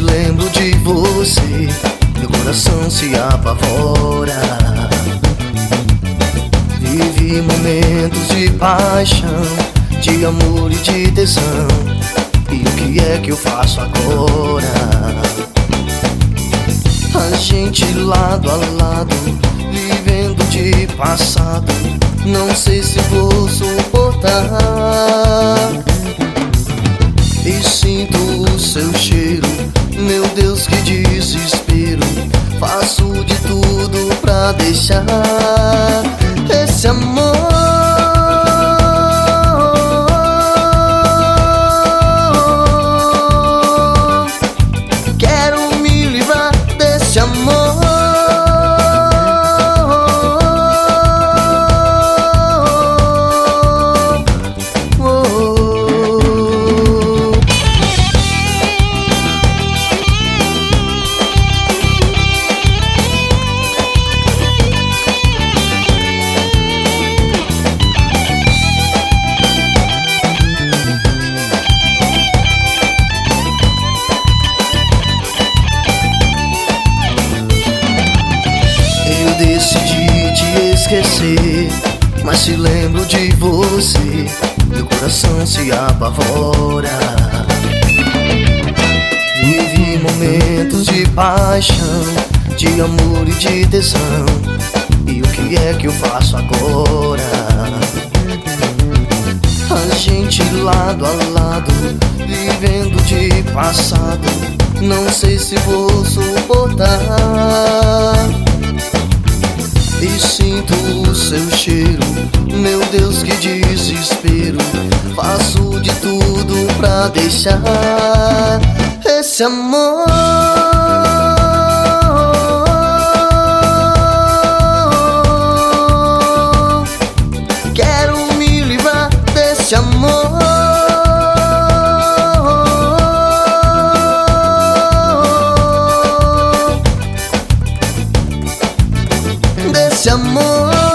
lembro de você, meu coração se apavora. Vivi momentos de paixão, de amor e de tesão. E o que é que eu faço agora? A gente lado a lado, vivendo de passado. Não sei se vou suportar. E sinto o seu cheiro, meu Deus, que desespero. Faço de tudo pra deixar esse amor. Quero me livrar desse amor. Decidi te esquecer, mas se lembro de você, meu coração se apavora. Vivi momentos de paixão, de amor e de tesão. E o que é que eu faço agora? A gente lado a lado, vivendo de passado. Não sei se vou suportar. E sinto o seu cheiro, meu Deus, que desespero. Faço de tudo pra deixar esse amor. Quero me livrar desse amor. Desse amor.